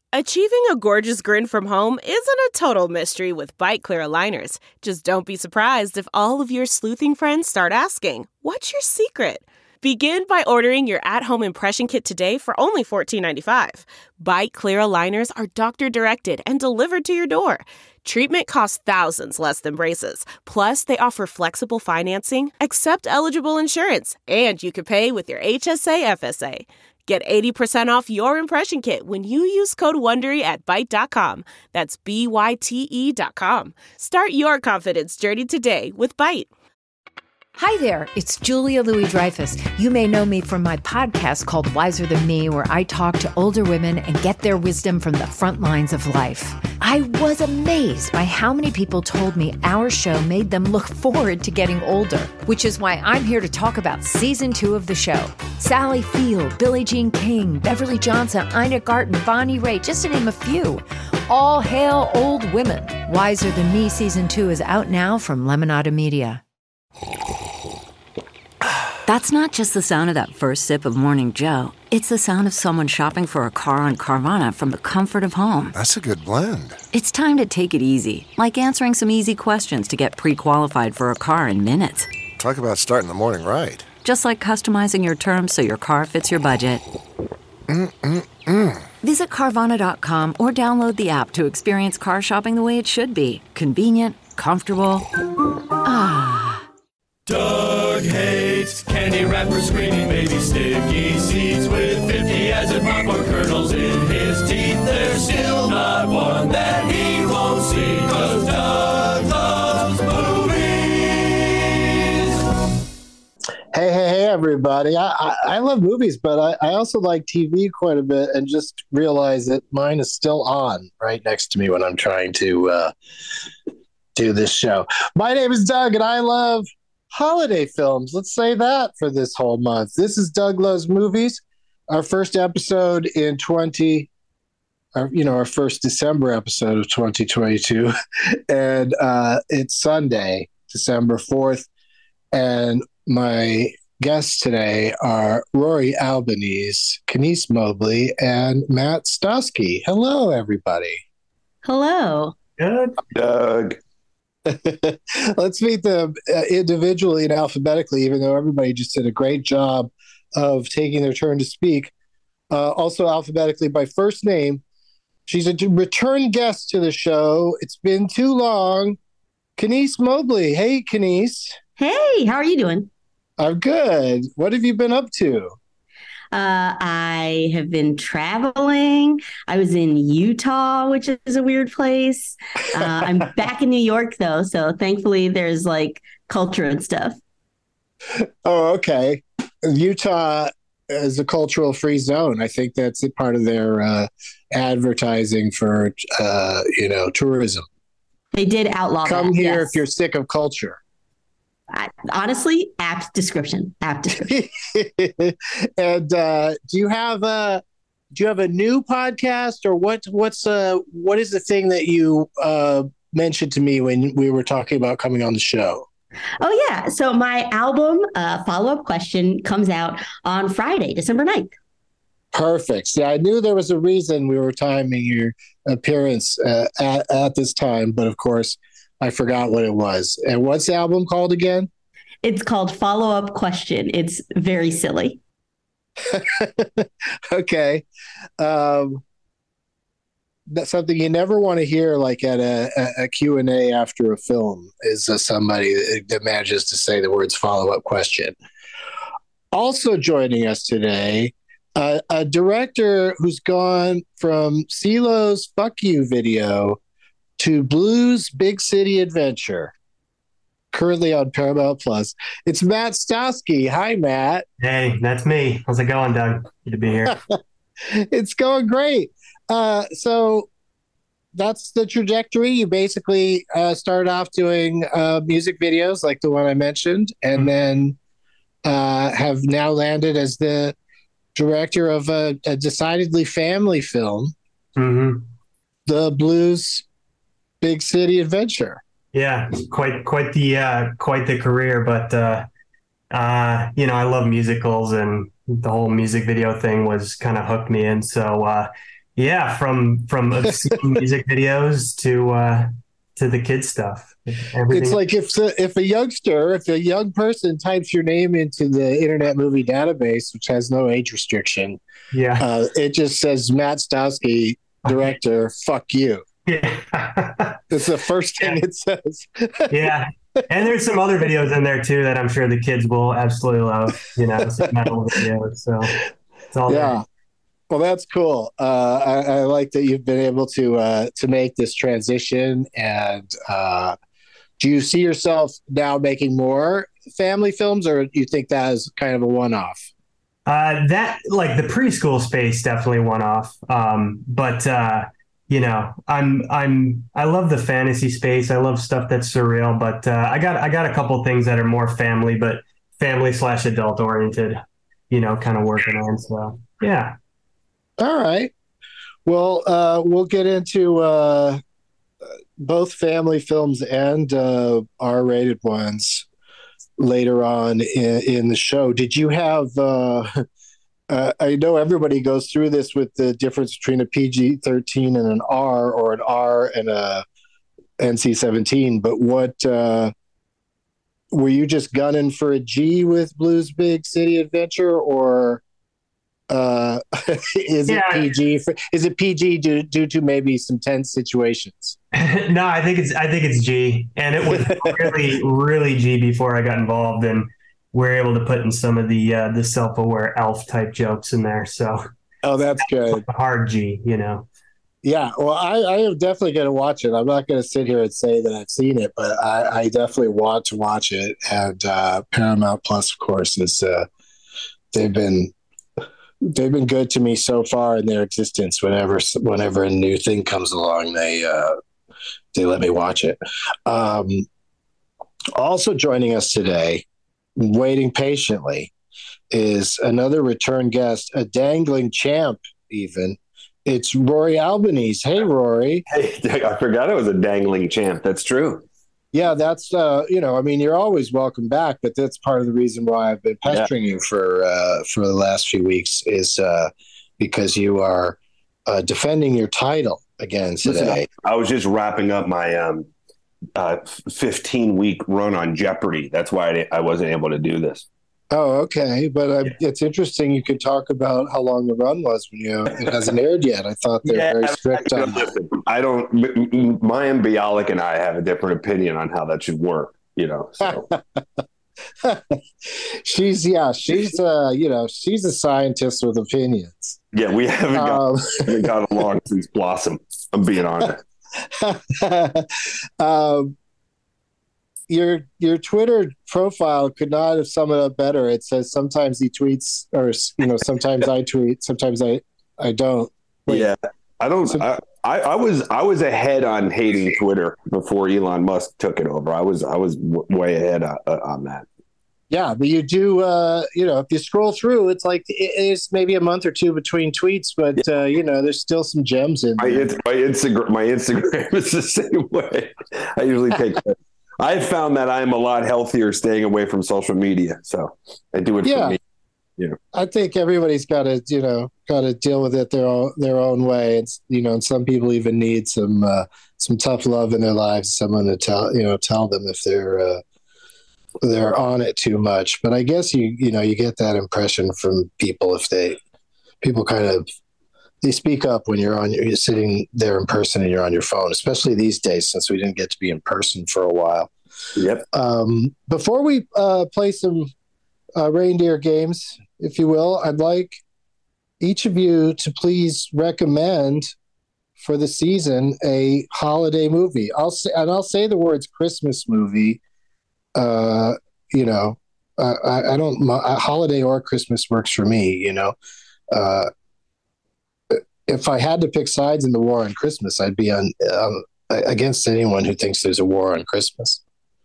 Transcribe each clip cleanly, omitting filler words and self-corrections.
Achieving a gorgeous grin from home isn't a total mystery with Byte Clear aligners. Just don't be surprised if all of your sleuthing friends start asking, "What's your secret?" Begin by ordering your at-home impression kit today for only $14.95. Byte Clear aligners are doctor-directed and delivered to your door. Treatment costs thousands less than braces. Plus, they offer flexible financing, accept eligible insurance, and you can pay with your HSA FSA. Get 80% off your impression kit when you use code WONDERY at Byte.com. That's BYTE.com. Start your confidence journey today with Byte. Hi there, it's Julia Louis-Dreyfus. You may know me from my podcast called Wiser Than Me, where I talk to older women and get their wisdom from the front lines of life. I was amazed by how many people told me our show made them look forward to getting older, which is why I'm here to talk about season 2 of the show. Sally Field, Billie Jean King, Beverly Johnson, Ina Garten, Bonnie Raitt, just to name a few. All hail old women. Wiser Than Me season 2 is out now from Lemonada Media. That's not just the sound of that first sip of Morning Joe. It's the sound of someone shopping for a car on Carvana from the comfort of home. That's a good blend. It's time to take it easy, like answering some easy questions to get pre-qualified for a car in minutes. Talk about starting the morning right. Just like customizing your terms so your car fits your budget. Visit Carvana.com or download the app to experience car shopping the way it should be. Convenient, comfortable. Doug hates candy wrappers, screaming baby sticky seeds with 50 acid popcorn kernels in his teeth. There's still not one that he won't see, 'cause Doug loves movies. Hey, everybody. I love movies, but I also like TV quite a bit, and just realized that mine is still on right next to me when I'm trying to do this show. My name is Doug, and I love holiday films. Let's say that for this whole month. This is Doug Loves Movies, our first episode in our first December episode of 2022. And it's Sunday, December 4th. And my guests today are Rory Albanese, Kenice Mobley, and Matt Stosky. Hello, everybody. Hello. Good. Doug. Let's meet them individually and alphabetically, even though everybody just did a great job of taking their turn to speak. Also alphabetically by first name. She's a return guest to the show. It's been too long. Kenice Mobley. Hey, Kenice. Hey, how are you doing? I'm good. What have you been up to? I have been traveling. I was in Utah, which is a weird place. I'm back in New York, though, so thankfully there's like culture and stuff. Oh, okay. Utah is a cultural free zone. I think that's a part of their advertising for, tourism. They did outlaw that. Come here yes. if you're sick of culture. Honestly, apt description. And do you have a new podcast, or what is the thing that you mentioned to me when we were talking about coming on the show? Oh yeah, so my album Follow-Up Question comes out on Friday, December 9th. Perfect. See, I knew there was a reason we were timing your appearance at this time, but of course I forgot what it was. And what's the album called again? It's called Follow-Up Question. It's very silly. Okay. That's something you never want to hear, like at a Q&A after a film, is somebody that manages to say the words follow-up question. Also joining us today, a director who's gone from CeeLo's Fuck You video to Blues Big City Adventure, currently on Paramount Plus. It's Matt Stosky. Hi, Matt. Hey, that's me. How's it going, Doug? Good to be here. It's going great. So that's the trajectory. You basically started off doing music videos like the one I mentioned, and then have now landed as the director of a decidedly family film, The Blues Big City Adventure. Yeah, quite the career, but I love musicals, and the whole music video thing was kind of hooked me in. So Yeah, from obscene music videos to the kid stuff. Everything. It's like if a young person types your name into the Internet Movie Database, which has no age restriction, it just says Matt Stowski, director, fuck you. Yeah. It's the first thing it says. Yeah. And there's some other videos in there too that I'm sure the kids will absolutely love, some metal videos. So it's all there. Well, that's cool. I like that you've been able to make this transition. And do you see yourself now making more family films, or do you think that is kind of a one-off? That, like, the preschool space, definitely one-off. But I love the fantasy space. I love stuff that's surreal. But I got a couple things that are more family, but family/adult oriented. Kind of working on. So yeah. All right. Well, we'll get into both family films and R-rated ones later on in the show. Did you have? I know everybody goes through this with the difference between a PG-13 and an R, or an R and a NC-17. But what were you just gunning for a G with Blue's Big City Adventure, or? Is it PG? Is it PG due to maybe some tense situations? No, I think it's G, and it was really, really G before I got involved, and we're able to put in some of the self-aware elf type jokes in there. So, that's good. Hard G, Yeah, well, I am definitely going to watch it. I'm not going to sit here and say that I've seen it, but I definitely want to watch it. And Paramount Plus, of course, is they've been good to me so far in their existence. Whenever a new thing comes along, they let me watch it. Also joining us today, waiting patiently, is another return guest, a dangling champ even. It's Rory Albanese. Hey, Rory. Hey, I forgot I was a dangling champ. That's true. Yeah, that's, you're always welcome back, but that's part of the reason why I've been pestering you for the last few weeks is because you are defending your title again today. Listen, I was just wrapping up my 15-week run on Jeopardy. That's why I wasn't able to do this. Oh, okay. But it's interesting you could talk about how long the run was when it hasn't aired yet. I thought they're very strict on that. Mayim Bialik and I have a different opinion on how that should work, so. She's a scientist with opinions. Yeah, we haven't got along since Blossom. I'm being honest. Your Twitter profile could not have summed it up better. It says sometimes he tweets, or sometimes I tweet, sometimes I don't. Wait. Yeah, I don't. I was ahead on hating Twitter before Elon Musk took it over. I was way ahead on that. Yeah, but you do. If you scroll through, it's like it's maybe a month or two between tweets, but there's still some gems in there. My Instagram is the same way. I usually take. I've found that I'm a lot healthier staying away from social media, so I do it for me. I think everybody's got to deal with it their own way. It's and some people even need some tough love in their lives, someone to tell them if they're on it too much. But I guess you get that impression from people if they speak up when you're sitting there in person and you're on your phone, especially these days since we didn't get to be in person for a while. Yep. Before we play some reindeer games, if you will, I'd like each of you to please recommend for the season a holiday movie. I'll say the words Christmas movie. I don't holiday or Christmas works for me. If I had to pick sides in the war on Christmas, I'd be on against anyone who thinks there's a war on Christmas.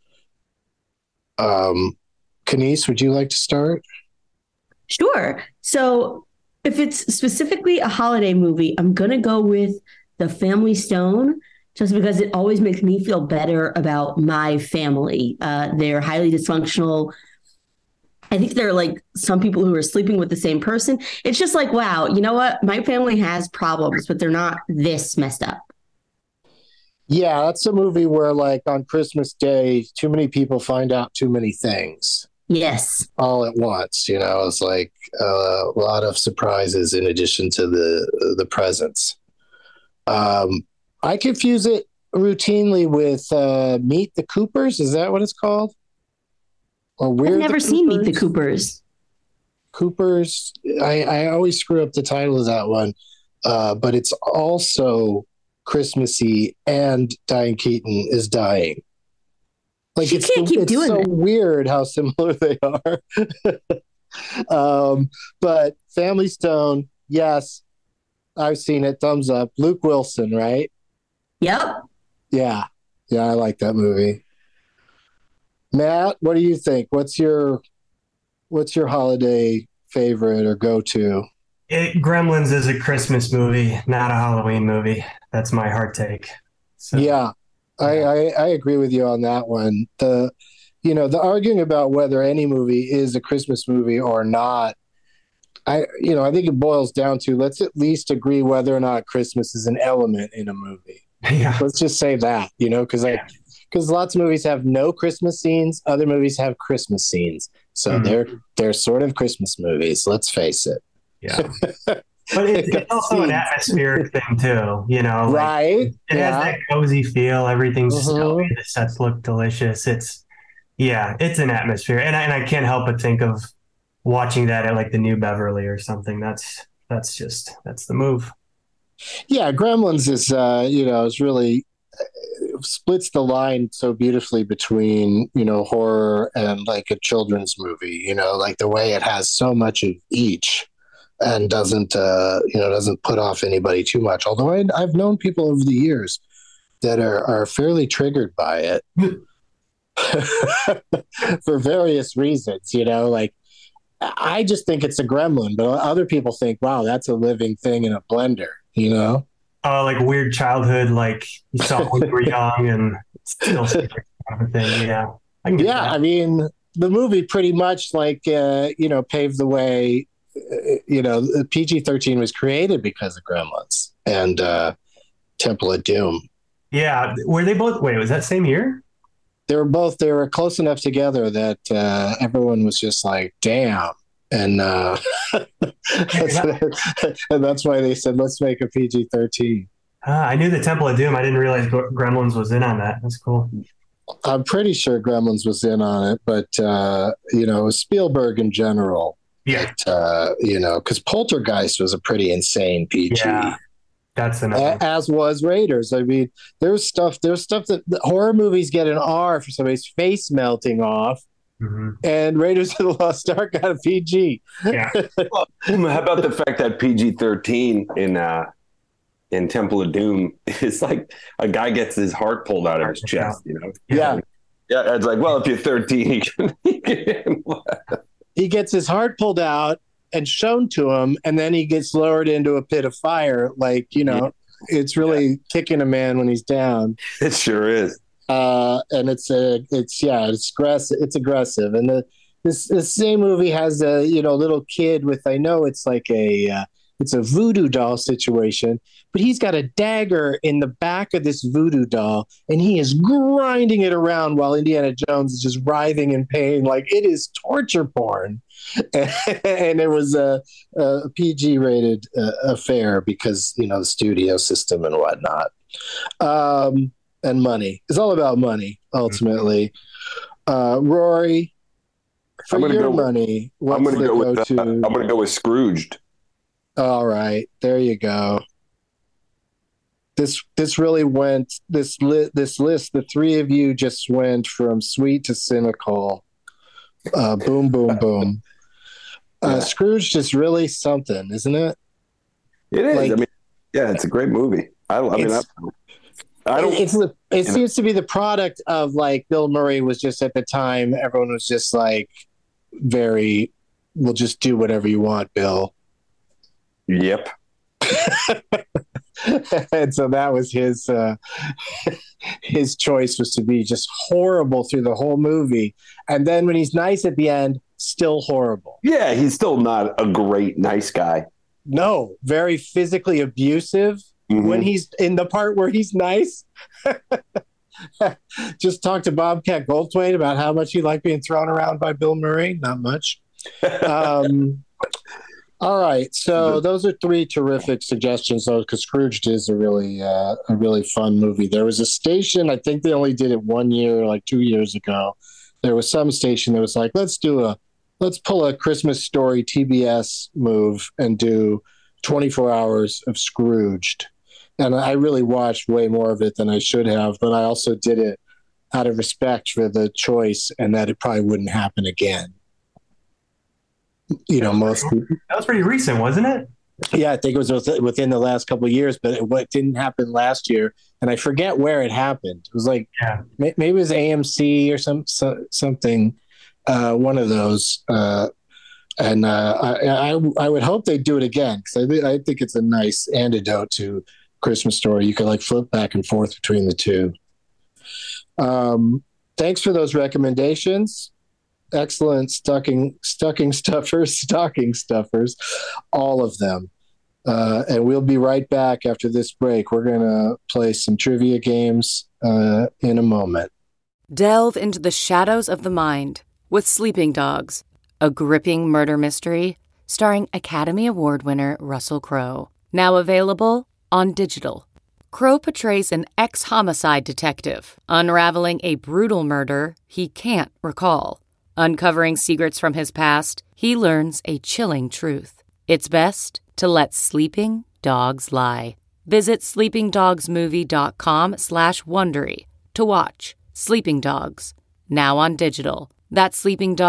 Kanice, would you like to start? Sure. So if it's specifically a holiday movie, I'm going to go with The Family Stone, just because it always makes me feel better about my family. They're highly dysfunctional. I think there are like some people who are sleeping with the same person. It's just like, wow, you know what? My family has problems, but they're not this messed up. Yeah, that's a movie where, like, on Christmas Day, too many people find out too many things. Yes. All at once, you know, it's like a lot of surprises in addition to the presents. I confuse it routinely with Meet the Coopers. Is that what it's called? Or I've never seen Meet the Coopers. Coopers. I always screw up the title of that one, but it's also Christmassy, and Diane Keaton is dying. Like, she can't keep doing it. It's so weird how similar they are. But Family Stone, yes, I've seen it. Thumbs up. Luke Wilson, right? Yep. Yeah, I like that movie. Matt, what do you think? What's your holiday favorite or go-to? Gremlins is a Christmas movie, not a Halloween movie. That's my hard take. So. Yeah, I agree with you on that one. The arguing about whether any movie is a Christmas movie or not, I think it boils down to, let's at least agree whether or not Christmas is an element in a movie. Yeah. Let's just say that, because lots of movies have no Christmas scenes. Other movies have Christmas scenes. So they're sort of Christmas movies. Let's face it. Yeah. But it's also an atmospheric thing too, right? It has that cozy feel. Everything's snowy. The sets look delicious. It's an atmosphere. And I can't help but think of watching that at like the New Beverly or something. That's the move. Yeah. Gremlins is really splits the line so beautifully between, horror and like a children's movie, like the way it has so much of each. And doesn't put off anybody too much. Although I've known people over the years that are fairly triggered by it for various reasons. Like, I just think it's a gremlin, but other people think, wow, that's a living thing in a blender. Like weird childhood, like you saw when you were young and still kind of a thing. Yeah, I mean, the movie pretty much like paved the way. PG-13 was created because of Gremlins and Temple of Doom. Yeah. Were they both? Wait, was that same year? They were close enough together that everyone was just like, damn. And that's why they said, let's make a PG-13. I knew the Temple of Doom. I didn't realize Gremlins was in on that. That's cool. I'm pretty sure Gremlins was in on it, but Spielberg in general. Yeah. Because Poltergeist was a pretty insane PG. Yeah, that's another. As was Raiders. I mean, there's stuff that horror movies get an R for somebody's face melting off, and Raiders of the Lost Ark got a PG. Yeah. Well, how about the fact that PG-13 in Temple of Doom is like a guy gets his heart pulled out of his chest, Yeah. Yeah, it's like, well, if you're 13, you can he gets his heart pulled out and shown to him, and then he gets lowered into a pit of fire. Like, it's really kicking a man when he's down. It sure is. And it's aggressive. It's aggressive. And this same movie has a, little kid with, I know it's like it's a voodoo doll situation, but he's got a dagger in the back of this voodoo doll, and he is grinding it around while Indiana Jones is just writhing in pain. Like, it is torture porn. And it was a PG-rated affair because, the studio system and whatnot. And money. It's all about money, ultimately. Rory, for your money, I'm going to go with Scrooged. All right, there you go. This really went this list. The three of you just went from sweet to cynical. Boom, boom, boom. Scrooge is really something, isn't it? It is. Like, it's a great movie. It seems to be the product of like Bill Murray was just at the time. Everyone was just like, we'll just do whatever you want, Bill. Yep. And so that was his choice, was to be just horrible through the whole movie. And then when he's nice at the end, still horrible. Yeah, he's still not a great, nice guy. No, very physically abusive. When he's in the part where he's nice. Just talked to Bobcat Goldthwait about how much he liked being thrown around by Bill Murray. Not much. All right, so those are three terrific suggestions, though, because Scrooged is a really fun movie. There was a station, I think they only did it 1 year, like 2 years ago. There was some station that was like, let's pull a Christmas Story TBS move and do 24 hours of Scrooged. And I really watched way more of it than I should have, but I also did it out of respect for the choice and that it probably wouldn't happen again. That was pretty recent, wasn't it? Yeah, I think it was within the last couple of years, but it didn't happen last year, and I forget where it happened. It was like maybe it was AMC or something, one of those. And I would hope they do it again because I think it's a nice antidote to Christmas Story. You can like flip back and forth between the two. Thanks for those recommendations. Excellent stocking stuffers, all of them. And we'll be right back after this break. We're going to play some trivia games in a moment. Delve into the shadows of the mind with Sleeping Dogs, a gripping murder mystery starring Academy Award winner Russell Crowe. Now available on digital. Crowe portrays an ex-homicide detective unraveling a brutal murder he can't recall. Uncovering secrets from his past, he learns a chilling truth. It's best to let sleeping dogs lie. Visit sleepingdogsmovie.com/Wondery to watch Sleeping Dogs, now on digital. That's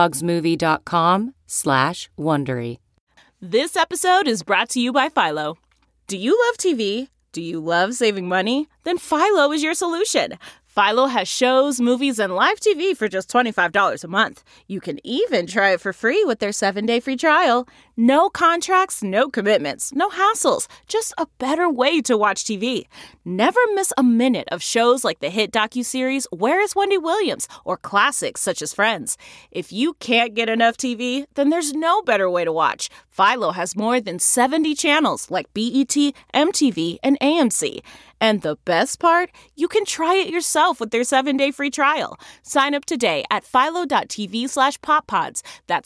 sleepingdogsmovie.com/Wondery. This episode is brought to you by Philo. Do you love TV? Do you love saving money? Then Philo is your solution. Philo has shows, movies, and live TV for just $25 a month. You can even try it for free with their 7-day free trial. No contracts, no commitments, no hassles. Just a better way to watch TV. Never miss a minute of shows like the hit docuseries Where is Wendy Williams? Or classics such as Friends. If you can't get enough TV, then there's no better way to watch. Philo has more than 70 channels like BET, MTV, and AMC. And the best part? You can try it yourself with their 7-day free trial. Sign up today at philo.tv/poppods. That's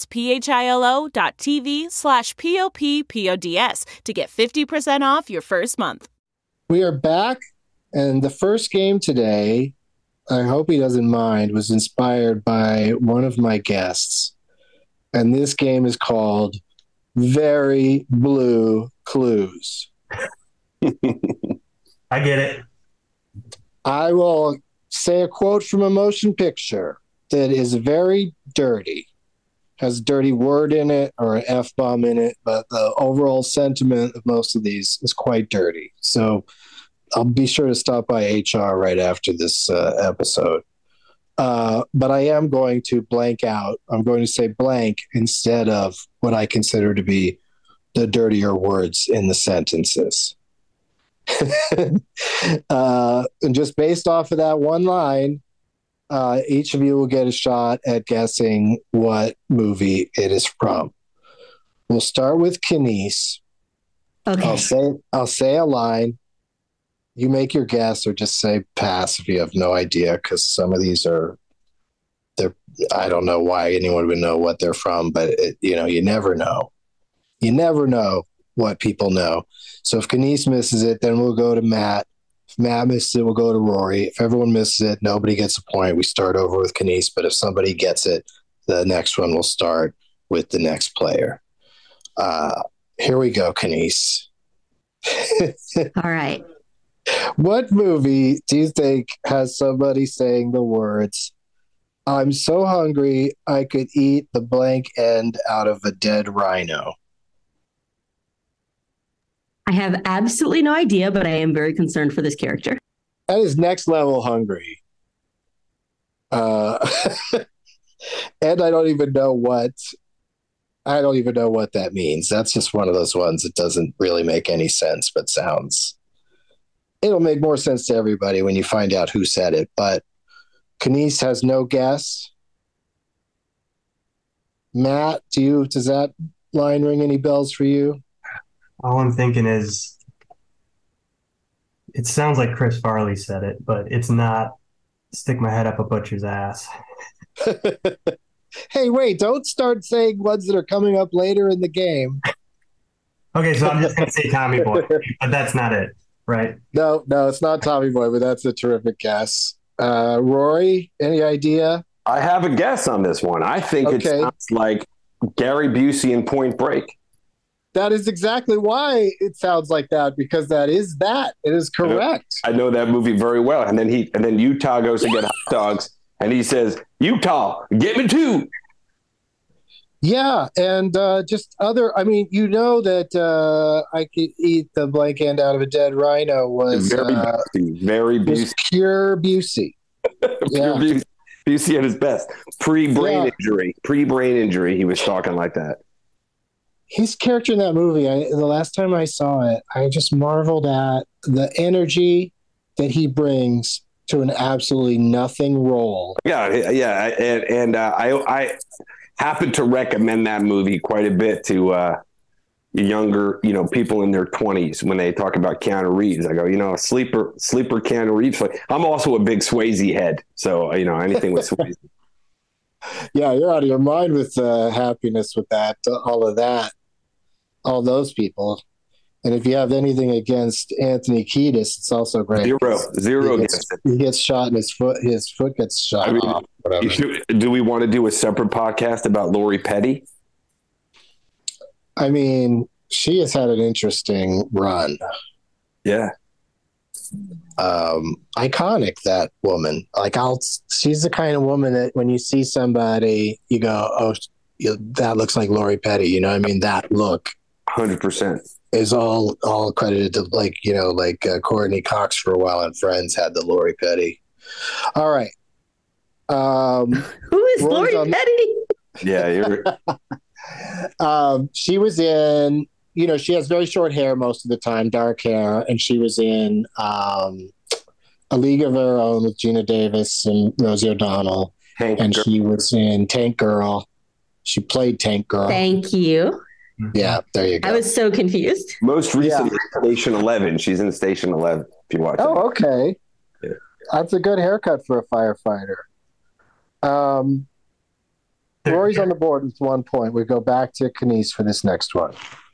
philo.tv/poppods to get 50% off your first month. We are back, and the first game today, I hope he doesn't mind, was inspired by one of my guests. And this game is called Very Blue Clues. I get it. I will say a quote from a motion picture that is very dirty, has a dirty word in it or an F-bomb in it, but the overall sentiment of most of these is quite dirty. So I'll be sure to stop by HR right after this episode. But I am going to blank out. I'm going to say blank instead of what I consider to be the dirtier words in the sentences. And just based off of that one line, each of you will get a shot at guessing what movie it is from. We'll start with Kenise. Okay. I'll say a line. You make your guess or just say pass if you have no idea, because some of these I don't know why anyone would know what they're from, but you never know. You never know what people know. So if Kenise misses it, then we'll go to Matt. If Matt misses it, we'll go to Rory. If everyone misses it, nobody gets a point. We start over with Kenise, but if somebody gets it, the next one will start with the next player. Here we go, Kenise. All right. What movie do you think has somebody saying the words, "I'm so hungry I could eat the blank end out of a dead rhino"? I have absolutely no idea, but I am very concerned for this character. That is next level hungry. And I don't even know what that means. That's just one of those ones that doesn't really make any sense, but it'll make more sense to everybody when you find out who said it. But Kenise has no guess. Matt, does that line ring any bells for you? All I'm thinking is, it sounds like Chris Farley said it, but it's not Stick My Head Up a Butcher's Ass. Hey, wait, don't start saying ones that are coming up later in the game. Okay, so I'm just going to say Tommy Boy, but that's not it, right? No, it's not Tommy Boy, but that's a terrific guess. Rory, any idea? I have a guess on this one. I think it sounds like Gary Busey in Point Break. That is exactly why it sounds like that, because that is that. It is correct. I know that movie very well. And then Utah goes to get hot dogs, and he says, "Utah, get me two." Yeah, and just other. I mean, that I could eat the blank end out of a dead rhino was very Busey, pure Busey. Pure Busey at his best. Pre-brain injury. He was talking like that. His character in that movie, the last time I saw it, I just marveled at the energy that he brings to an absolutely nothing role. Yeah, and I happen to recommend that movie quite a bit to younger, people in their 20s when they talk about Keanu Reeves. I go, sleeper Keanu Reeves. I'm also a big Swayze head, so anything with Swayze. Yeah, you're out of your mind with happiness with that, all those people. And if you have anything against Anthony Kiedis, it's also great. Zero. He gets shot in his foot. His foot gets shot off. Whatever. Do we want to do a separate podcast about Lori Petty? I mean, she has had an interesting run. Yeah. Iconic, that woman. She's the kind of woman that when you see somebody, you go, "Oh, that looks like Lori Petty." You know what I mean? That look. 100% is all credited to Courtney Cox for a while, and Friends had the Lori Petty. All right. Who is Lori Petty? Yeah, you're. She was in. She has very short hair most of the time, dark hair, and she was in A League of Her Own with Gina Davis and Rosie O'Donnell, she was in Tank Girl. She played Tank Girl. Thank you. Yeah, there you go. I was so confused. Most recently, Station 11. She's in Station 11. If you watch. Oh, okay. Yeah. That's a good haircut for a firefighter. Rory's on the board with 1 point. We go back to Kenise for this next one.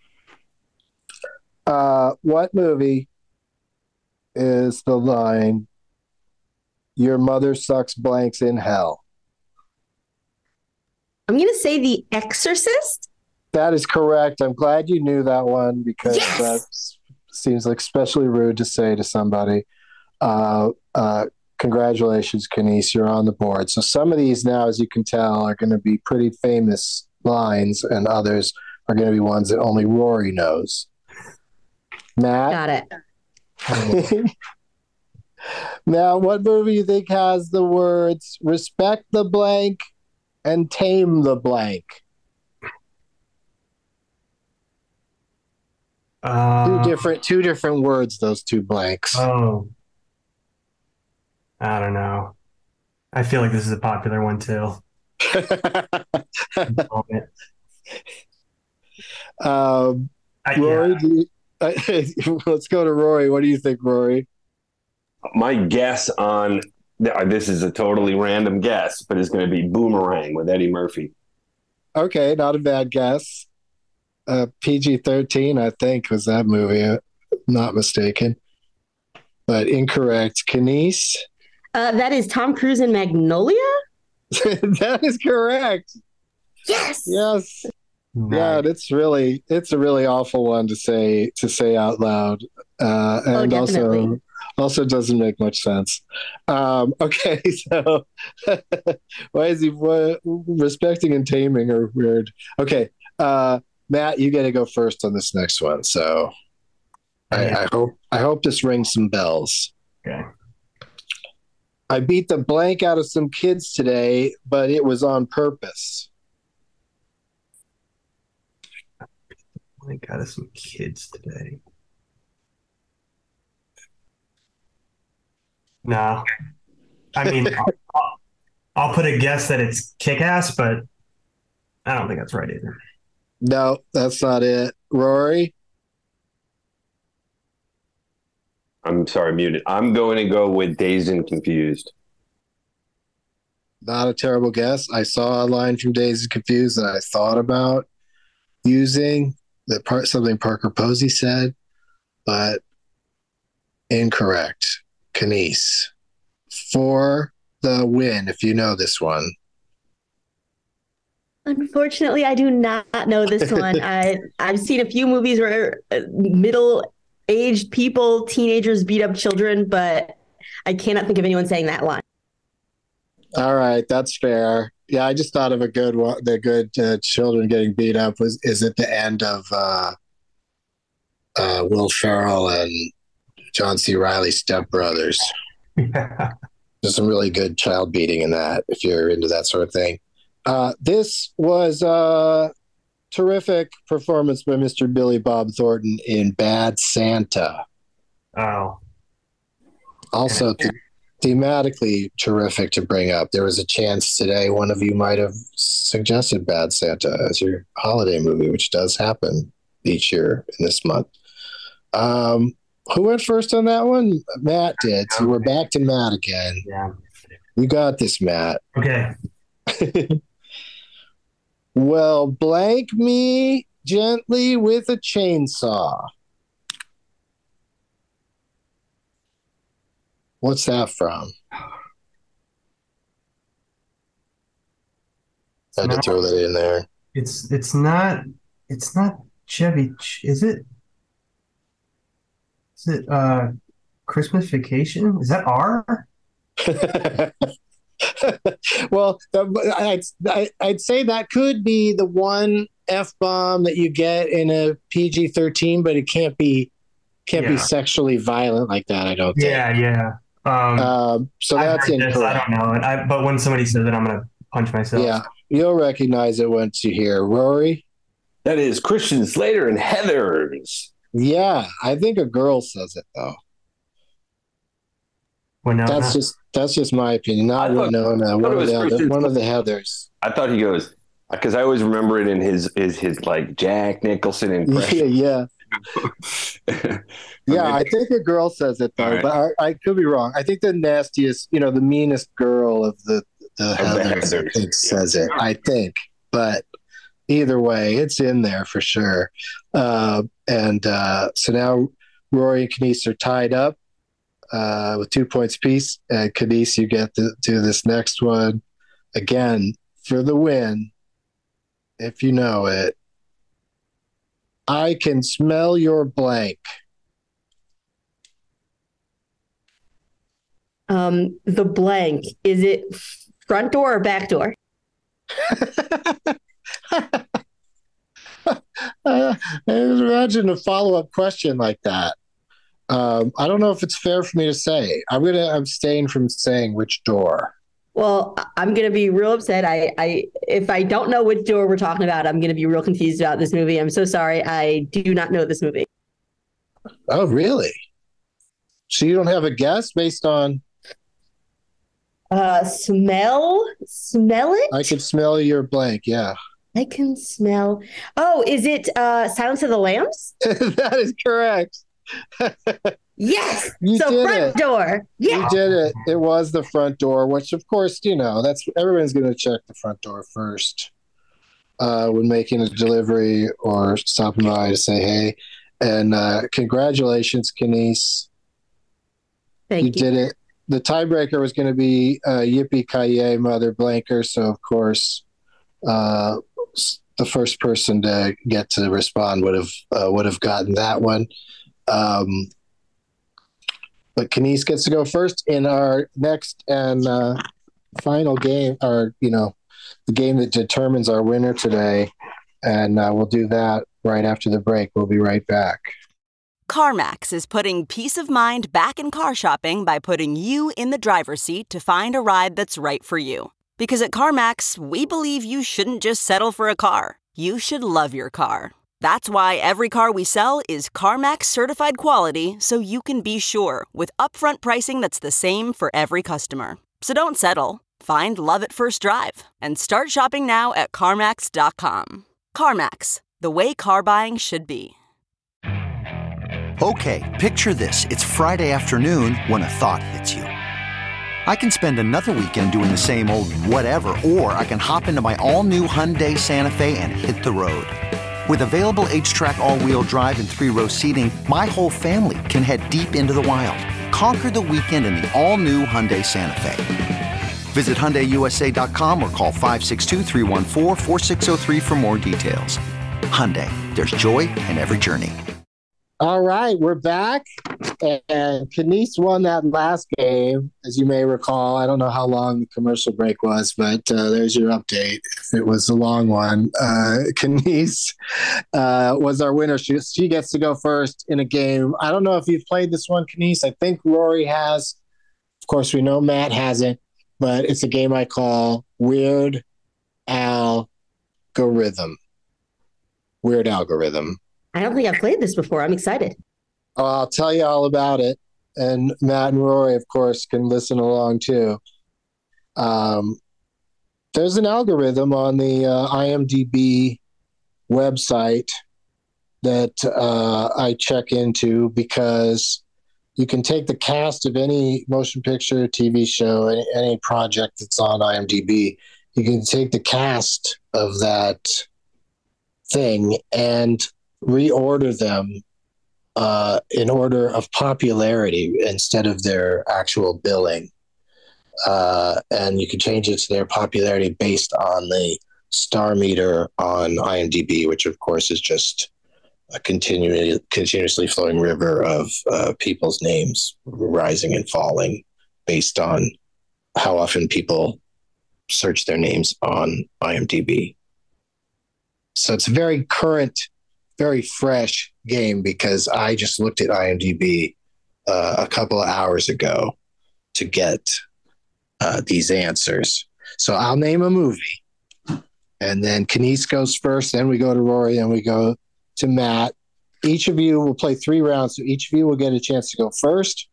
What movie is the line, "Your mother sucks blanks in hell"? I'm going to say The Exorcist. That is correct. I'm glad you knew that one, because that seems like especially rude to say to somebody. Congratulations, Kenise. You're on the board. So some of these now, as you can tell, are going to be pretty famous lines, and others are going to be ones that only Rory knows. Matt? Got it. Now, what movie do you think has the words "respect the blank" and "tame the blank"? Two different words, those two blanks. Oh, I don't know. I feel like this is a popular one too. Rory, let's go to Rory. What do you think, Rory? My guess on this is a totally random guess, but it's going to be Boomerang with Eddie Murphy. Okay, not a bad guess. PG-13, I think, was that movie. Not mistaken. But incorrect. Kenise? That is Tom Cruise in Magnolia? That is correct. Yes. Yes. Nice. Yeah, it's a really awful one to say out loud. And also doesn't make much sense. Okay, so why is he respecting and taming are weird. Okay. Matt, you got to go first on this next one. So I hope this rings some bells. Okay. I beat the blank out of some kids today, but it was on purpose. Blank out of some kids today. No. I mean, I'll put a guess that it's Kick-Ass, but I don't think that's right either. No, that's not it. Rory? I'm sorry, muted. I'm going to go with Dazed and Confused. Not a terrible guess. I saw a line from Dazed and Confused that I thought about using something Parker Posey said, but incorrect. Kenise, for the win, if you know this one. Unfortunately, I do not know this one. I've seen a few movies where middle-aged people, teenagers beat up children, but I cannot think of anyone saying that line. All right, that's fair. Yeah, I just thought of a good one. The good children getting beat up is at the end of Will Ferrell and John C. Reilly's Step Brothers. Yeah. There's some really good child beating in that, if you're into that sort of thing. This was a terrific performance by Mr. Billy Bob Thornton in Bad Santa. Oh. Also, thematically terrific to bring up. There was a chance today one of you might have suggested Bad Santa as your holiday movie, which does happen each year in this month. Who went first on that one? Matt did. So we're back to Matt again. Yeah. You got this, Matt. Okay. Well, blank me gently with a chainsaw. What's that from? I had to throw that in there. It's not Chevy. Is it Christmas Vacation? Is that R? Well, I'd say that could be the one F-bomb that you get in a PG-13, but it can't be sexually violent like that, I don't think. Yeah. So that's incorrect. I don't know it. But when somebody says it, I'm going to punch myself. Yeah, you'll recognize it once you hear. Rory? That is Christian Slater and Heathers. Yeah, I think a girl says it, though. That's just my opinion. Not Winona. One of the Heathers. I thought he goes, because I always remember it in his like Jack Nicholson impression. Yeah. Yeah, I think a girl says it though, right. But I could be wrong. I think the nastiest, the meanest girl of the Heathers says it. I think, but either way, it's in there for sure. So now Rory and Kenise are tied up with 2 points apiece. And Kenise, you get to do this next one again for the win. If you know it. I can smell your blank. The blank, is it front door or back door? Imagine a follow-up question like that. I don't know if it's fair for me to say. I'm going to abstain from saying which door. Well, I'm going to be real upset. If I don't know which door we're talking about, I'm going to be real confused about this movie. I'm so sorry. I do not know this movie. Oh, really? So you don't have a guess based on? Smell it? I can smell your blank. Yeah. I can smell. Oh, is it Silence of the Lambs? That is correct. Yes. You so did front it. door. Yeah. You did it. It was the front door, which of course, that's everyone's going to check the front door first when making a delivery or stopping by to say hey. And congratulations, Kenise. Thank you. You did it. The tiebreaker was going to be Yippee-ki-yay, Mother Blanker. So of course, the first person to get to respond would have gotten that one. But Kenise gets to go first in our next and final game, or the game that determines our winner today, and we'll do that right after the break. We'll be right back. CarMax is putting peace of mind back in car shopping by putting you in the driver's seat to find a ride that's right for you. Because at CarMax, we believe you shouldn't just settle for a car. You should love your car. That's why every car we sell is CarMax certified quality, so you can be sure with upfront pricing that's the same for every customer. So don't settle. Find love at first drive and start shopping now at CarMax.com. CarMax, the way car buying should be. Okay, picture this. It's Friday afternoon when a thought hits you. I can spend another weekend doing the same old whatever, or I can hop into my all-new Hyundai Santa Fe and hit the road. With available H-Track all-wheel drive and 3-row seating, my whole family can head deep into the wild. Conquer the weekend in the all-new Hyundai Santa Fe. Visit HyundaiUSA.com or call 562-314-4603 for more details. Hyundai, there's joy in every journey. All right, we're back. And Kenise won that last game, as you may recall. I don't know how long the commercial break was, but there's your update. If it was a long one. Kenise was our winner. She gets to go first in a game. I don't know if you've played this one, Kenise. I think Rory has. Of course, we know Matt hasn't. But it's a game I call Weird Algorithm. Weird Algorithm. I don't think I've played this before. I'm excited. I'll tell you all about it. And Matt and Rory, of course, can listen along too. There's an algorithm on the IMDb website that I check into because you can take the cast of any motion picture, TV show, any project that's on IMDb. You can take the cast of that thing and reorder them in order of popularity instead of their actual billing. And you can change it to their popularity based on the star meter on IMDb, which of course is just a continuously flowing river of people's names rising and falling based on how often people search their names on IMDb. So it's a very current, very fresh game because I just looked at IMDb a couple of hours ago to get these answers. So I'll name a movie, and then Kenise goes first, then we go to Rory, and we go to Matt. Each of you will play 3 rounds, so each of you will get a chance to go first.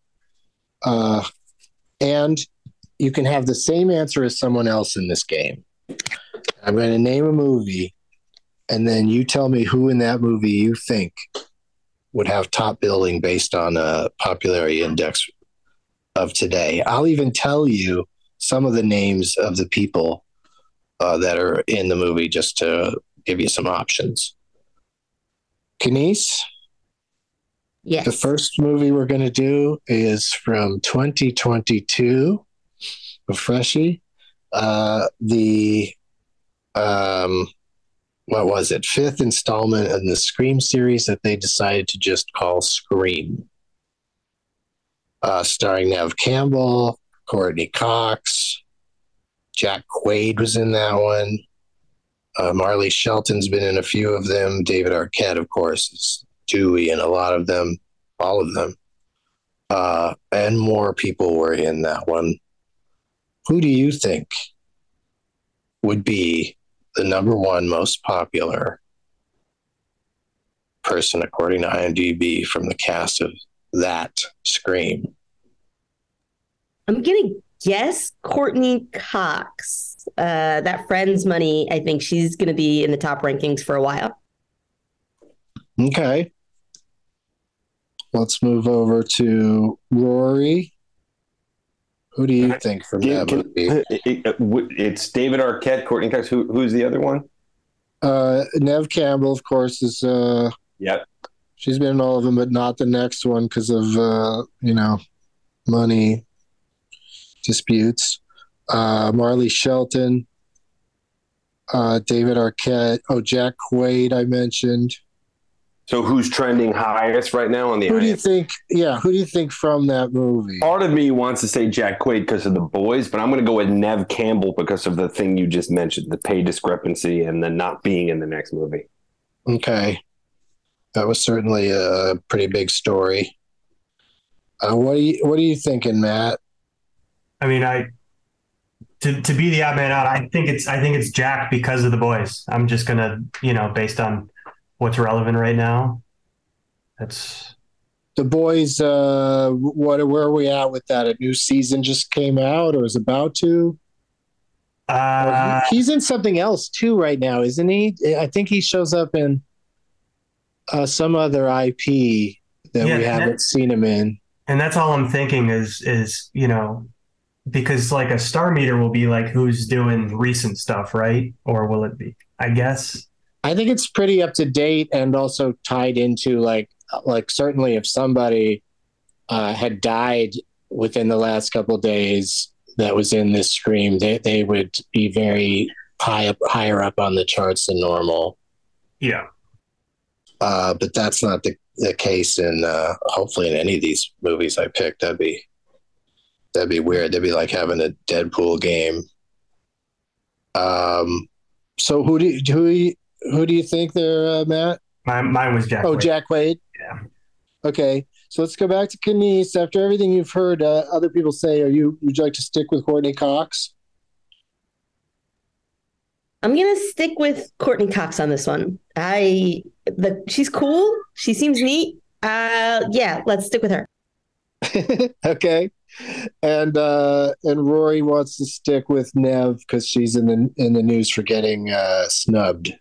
And you can have the same answer as someone else in this game. I'm going to name a movie, and then you tell me who in that movie you think would have top billing based on a popularity index of today. I'll even tell you some of the names of the people that are in the movie just to give you some options. Kenise? Yes. The first movie we're going to do is from 2022, a freshie. What was it? 5th installment in the Scream series that they decided to just call Scream. Starring Neve Campbell, Courtney Cox, Jack Quaid was in that one. Marley Shelton's been in a few of them. David Arquette, of course, is Dewey in a lot of them, all of them. And more people were in that one. Who do you think would be the number one most popular person, according to IMDb, from the cast of that Scream? I'm going to guess Courtney Cox. That Friends money, I think she's going to be in the top rankings for a while. Okay. Let's move over to Rory. Who do you think from that movie? It's David Arquette, Courtney Cox. Who's the other one? Neve Campbell, of course, is. Yep. She's been in all of them, but not the next one because of money disputes. Marley Shelton, David Arquette. Oh, Jack Quaid, I mentioned. So who's trending highest right now on the? Who do you think? Yeah, who do you think from that movie? Part of me wants to say Jack Quaid because of The Boys, but I'm going to go with Neve Campbell because of the thing you just mentioned, the pay discrepancy and the not being in the next movie. Okay, that was certainly a pretty big story. What are you thinking, Matt? I mean, to be the odd man out, I think it's Jack because of The Boys. I'm just gonna, based on what's relevant right now. That's The Boys. Where are we at with that? A new season just came out or is about to? He's in something else too right now, isn't he? I think he shows up in some other IP that we haven't seen him in. And that's all I'm thinking is, you know, because like a star meter will be like who's doing recent stuff, right? Or will it be? I guess. I think it's pretty up to date and also tied into like certainly if somebody had died within the last couple of days that was in this Scream, they would be very higher up on the charts than normal. Yeah. But that's not the case in hopefully in any of these movies I picked. That'd be weird. That'd be like having a Deadpool game. So who do you think there, Matt? Mine was Jack. Oh, Quaid. Jack Quaid. Yeah. Okay, so let's go back to Kenise. After everything you've heard other people say, would you like to stick with Courtney Cox? I'm gonna stick with Courtney Cox on this one. She's cool. She seems neat. Yeah, let's stick with her. Okay, and Rory wants to stick with Nev because she's in the news for getting snubbed.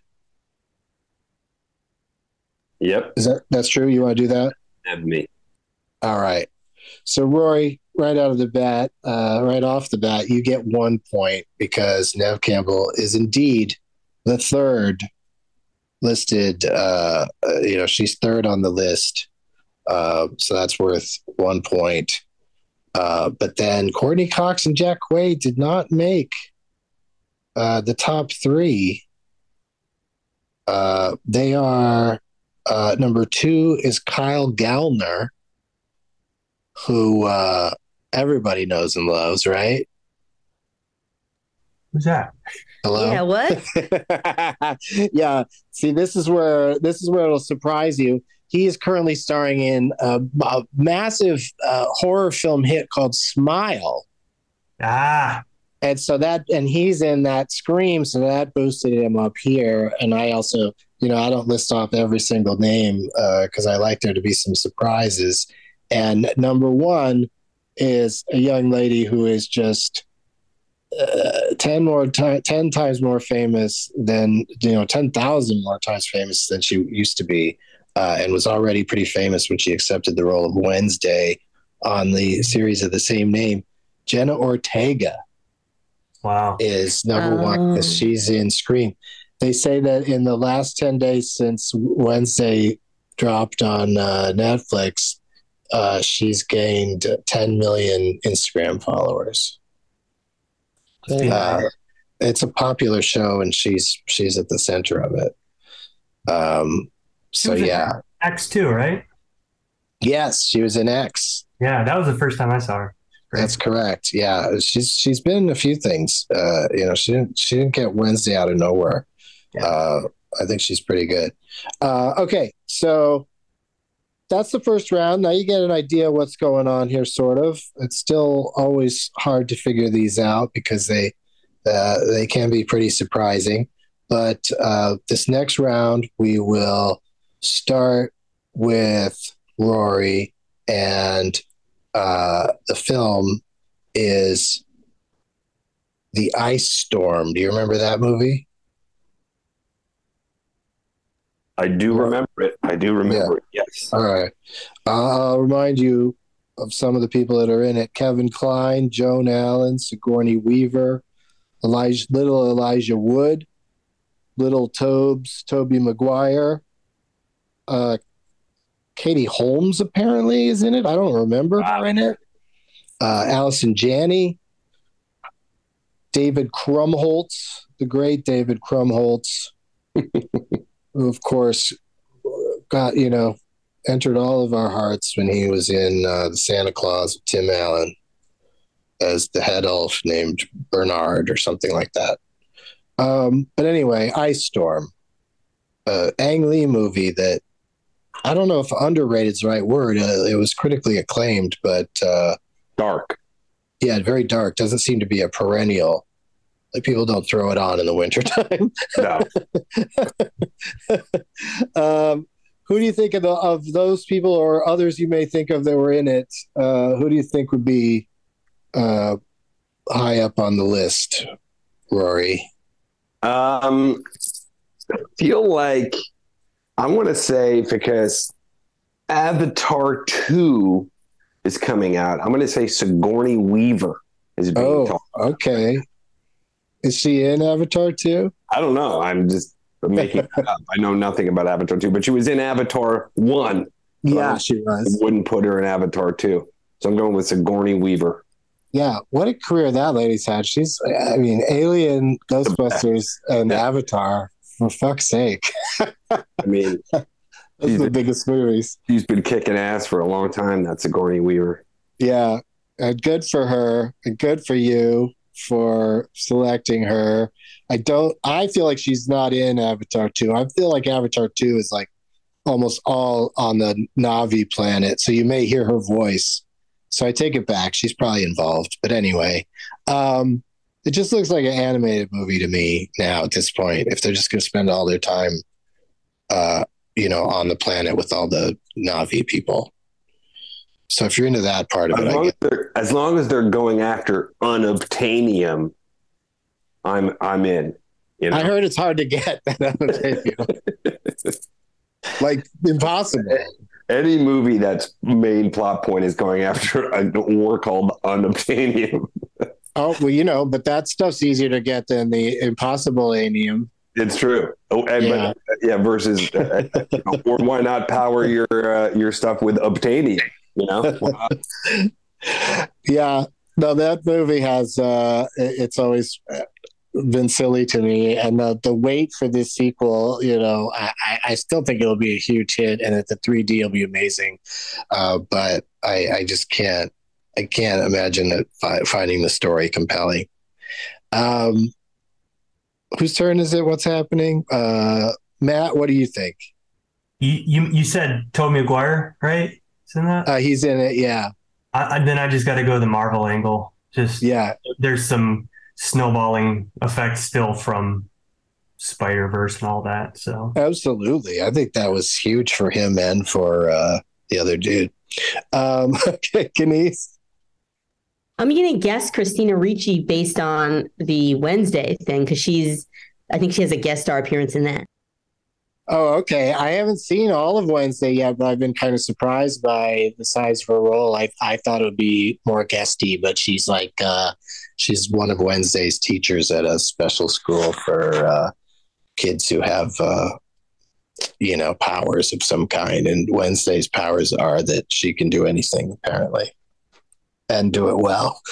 Yep, that's true? You want to do that? Nev me. All right. So Rory, right off the bat, you get 1 point because Nev Campbell is indeed the third listed. She's third on the list. So that's worth 1 point. But then Courtney Cox and Jack Quaid did not make the top three. They are number 2 is Kyle Gallner, who everybody knows and loves, right? Who's that? Hello? Yeah, what? Yeah. See, this is where it'll surprise you. He is currently starring in a massive horror film hit called Smile. And he's in that Scream, so that boosted him up here. And I also, I don't list off every single name because I like there to be some surprises. And number 1 is a young lady who is just 10 times more famous than 10,000 more times famous than she used to be, and was already pretty famous when she accepted the role of Wednesday on the series of the same name. Jenna Ortega, wow, is number 1 because she's in Scream. They say that in the last 10 days since Wednesday dropped on Netflix, she's gained 10 million Instagram followers. It's a popular show, and she's at the center of it. So yeah, X2, right? Yes, she was in X. Yeah, that was the first time I saw her. Great. That's correct. Yeah, she's been in a few things. She didn't get Wednesday out of nowhere. Yeah. I think she's pretty good. Okay, so that's the first round. Now you get an idea of what's going on here, sort of. It's still always hard to figure these out because they can be pretty surprising. But this next round, we will start with Rory, and the film is The Ice Storm. Do you remember that movie? I do remember it. It. Yes. All right. I'll remind you of some of the people that are in it. Kevin Kline, Joan Allen, Sigourney Weaver, Elijah Wood, Little Tobes, Tobey Maguire. Katie Holmes apparently is in it. I don't remember her in it. Allison Janney, David Krumholtz, the great David Krumholtz, who of course got, entered all of our hearts when he was in the Santa Claus with Tim Allen as the head elf named Bernard or something like that. But anyway, Ice Storm, Ang Lee movie that I don't know if underrated is the right word. It was critically acclaimed, but dark. Yeah, very dark. Doesn't seem to be a perennial. Like people don't throw it on in the wintertime. No. Who do you think of those people or others you may think of that were in it? Who do you think would be high up on the list Rory? I feel like I want to say, because Avatar 2 is coming out, I'm going to say Sigourney Weaver is being talked about. Okay. Is she in Avatar 2? I don't know. I'm just making that up. I know nothing about Avatar 2, but she was in Avatar 1. Yeah, she was. I wouldn't put her in Avatar 2. So I'm going with Sigourney Weaver. Yeah, what a career that lady's had. Alien, Ghostbusters, and Avatar, for fuck's sake. I mean, those are the biggest movies. She's been kicking ass for a long time. That's Sigourney Weaver. Yeah, and good for her, and good for you for selecting her. I feel like she's not in Avatar 2. I feel like Avatar 2 is like almost all on the Na'vi planet, so you may hear her voice. So I take it back. She's probably involved. But anyway, it just looks like an animated movie to me now at this point, if they're just going to spend all their time, on the planet with all the Na'vi people. So if you're into that part of it, as long as they're going after unobtainium, I'm in. I heard it's hard to get that unobtainium. Like impossible. Any movie that's main plot point is going after an ore called unobtainium. Oh, well, but that stuff's easier to get than the impossible anium. It's true. Versus, or why not power your stuff with obtainium? Yeah. No, that movie has. It's always been silly to me, and the wait for this sequel, I still think it'll be a huge hit, and that the 3D will be amazing, but I just can't imagine it finding the story compelling. Whose turn is it? What's happening? Matt, what do you think? You said Tobey Maguire, right? Is in that? He's in it, yeah. Then I just got to go the Marvel angle. There's some snowballing effect still from Spider-Verse and all that. So absolutely, I think that was huge for him and for the other dude. Okay, Kenise. I'm going to guess Christina Ricci based on the Wednesday thing, because I think she has a guest star appearance in that. Oh, okay. I haven't seen all of Wednesday yet, but I've been kind of surprised by the size of her role. I thought it would be more guesty, but she's like, she's one of Wednesday's teachers at a special school for kids who have, powers of some kind. And Wednesday's powers are that she can do anything, apparently, and do it well.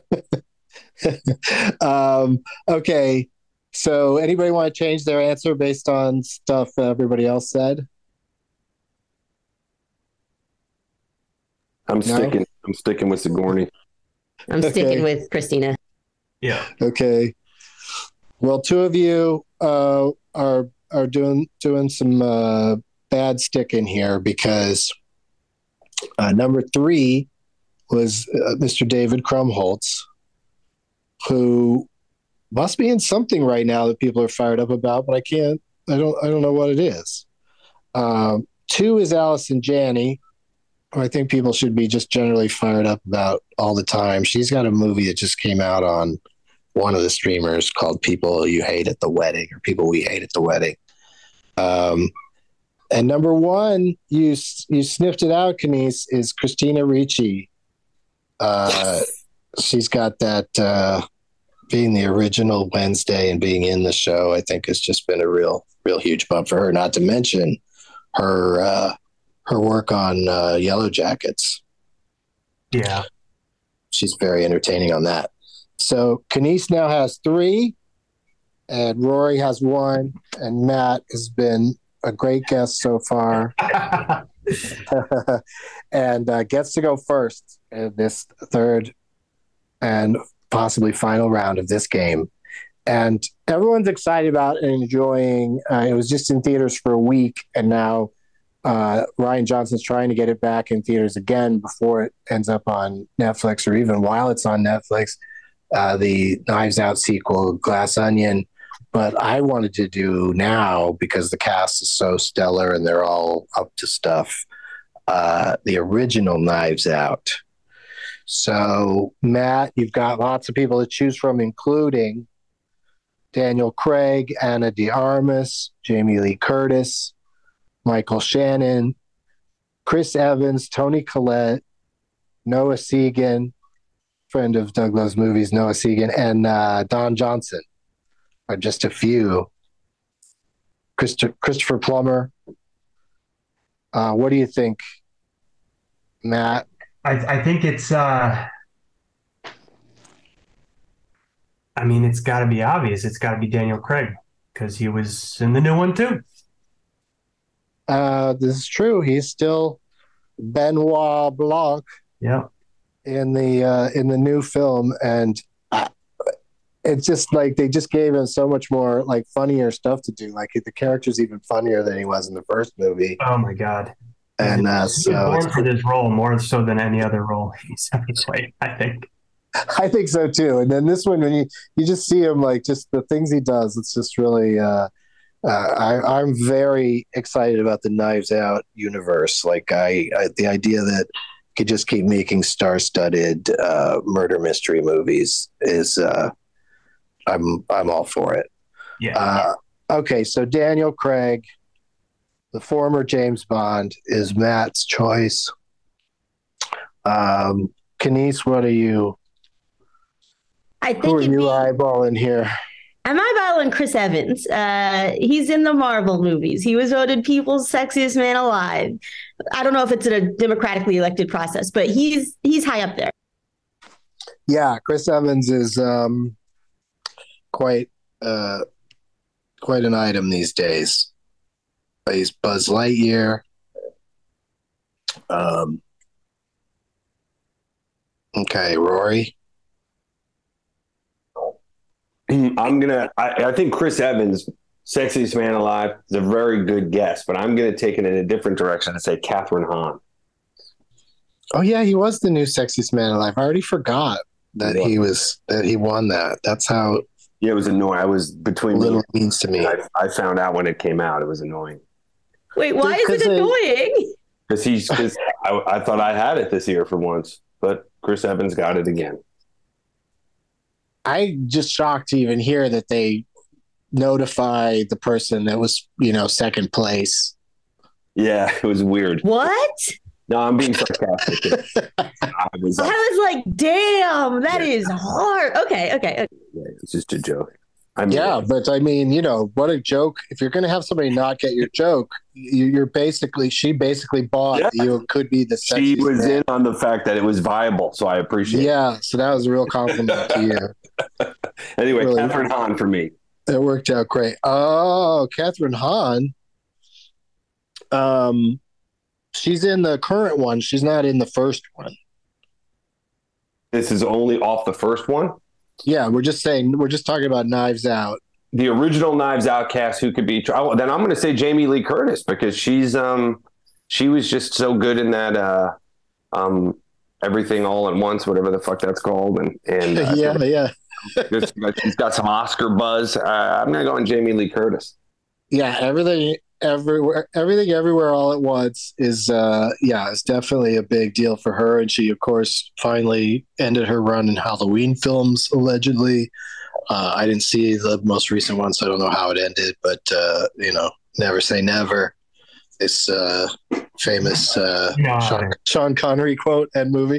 Okay. So anybody want to change their answer based on stuff everybody else said? I'm sticking with Sigourney. I'm sticking with Christina. Yeah. Okay. Well, two of you are doing some bad sticking here, because number 3 was Mr. David Krumholtz, who must be in something right now that people are fired up about, but I don't know what it is. 2 is Allison Janney, who I think people should be just generally fired up about all the time. She's got a movie that just came out on one of the streamers called People You Hate at the Wedding, or People We Hate at the Wedding. And number 1, you sniffed it out, Kenise, is Christina Ricci. She's got that being the original Wednesday and being in the show, I think has just been a real huge bump for her, not to mention her work on Yellow Jackets. Yeah. She's very entertaining on that. So Kenise now has 3, and Rory has 1, and Matt has been a great guest so far. And gets to go first in this third and possibly final round of this game. And everyone's excited about and enjoying. It was just in theaters for a week, and now Rian Johnson's trying to get it back in theaters again before it ends up on Netflix, or even while it's on Netflix. The Knives Out sequel, Glass Onion. But I wanted to do now, because the cast is so stellar and they're all up to stuff, the original Knives Out. So, Matt, you've got lots of people to choose from, including Daniel Craig, Ana de Armas, Jamie Lee Curtis, Michael Shannon, Chris Evans, Toni Collette, Noah Segan, friend of Doug Loves Movies, Noah Segan, and Don Johnson are just a few. Christopher Plummer. What do you think, Matt? I think it's it's got to be obvious. It's got to be Daniel Craig because he was in the new one too. This is true. He's still Benoit Blanc. Yeah. In the new film, and it's just like they just gave him so much more like funnier stuff to do. Like the character's even funnier than he was in the first movie. Oh my god! And he's born for this role more so than any other role he's ever played, I think. I think so too. And then this one, when you just see him, like just the things he does, it's just really. I'm very excited about the Knives Out universe. Like the idea that could just keep making star-studded murder mystery movies is I'm all for it. Yeah. Okay, so Daniel Craig, the former James Bond, is Matt's choice. Kenise, what are you? I think who are you eyeballing here? I'm eyeballing Chris Evans. He's in the Marvel movies. He was voted People's Sexiest Man Alive. I don't know if it's a democratically elected process, but he's high up there. Yeah, Chris Evans is quite an item these days. He's Buzz Lightyear. Okay, Rory. I think Chris Evans, Sexiest Man Alive, is a very good guess, but I'm going to take it in a different direction and say Catherine Hahn. Oh yeah, he was the new Sexiest Man Alive. I already forgot that he won that. That's how. Yeah, it was annoying. I was between little it means to me. I found out when it came out. It was annoying. Wait, why is it annoying? Because I thought I had it this year for once, but Chris Evans got it again. I just shocked to even hear that they notify the person that was, second place. Yeah, it was weird. What? No, I'm being sarcastic. I was like, damn, that is hard. Okay. Yeah, it's just a joke. But I mean, what a joke. If you're going to have somebody not get your joke, she basically bought you could be the sexiest She was man. in on the fact that it was viable, so I appreciate it. Yeah, so that was a real compliment to you. Anyway, Really. Catherine Hahn for me. It worked out great. Oh, Catherine Hahn. She's in the current one. She's not in the first one. This is only off the first one? Yeah, we're just talking about Knives Out. The original Knives Out cast, who could be? Then I'm going to say Jamie Lee Curtis because she was just so good in that Everything All at Once, whatever the fuck that's called, and yeah. She's got some Oscar buzz. I'm going to go on Jamie Lee Curtis. Yeah, everything everywhere all at once is definitely a big deal for her, and she of course finally ended her run in Halloween films allegedly. I didn't see the most recent one, so I don't know how it ended, but never say never. This famous Sean Connery quote and movie.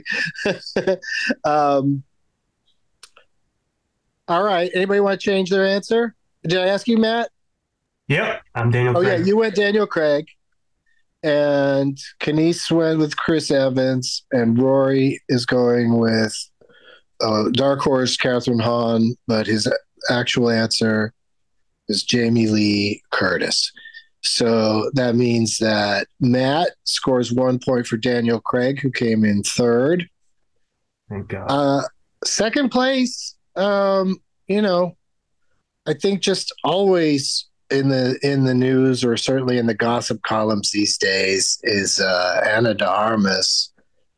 All right, anybody want to change their answer? Did I ask you, Matt? Yep, I'm Daniel Craig. Oh, yeah, you went Daniel Craig. And Kenise went with Chris Evans. And Rory is going with Dark Horse, Catherine Hahn. But his actual answer is Jamie Lee Curtis. So that means that Matt scores 1 point for Daniel Craig, who came in third. Thank God. Second place, I think just always in the news, or certainly in the gossip columns these days, is Ana de Armas,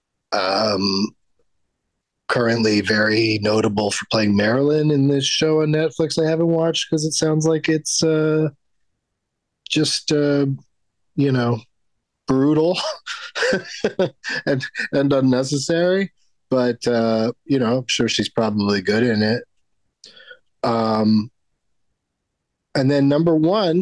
currently very notable for playing Marilyn in this show on Netflix I haven't watched because it sounds like it's just brutal and unnecessary, but I'm sure she's probably good in it. And then number 1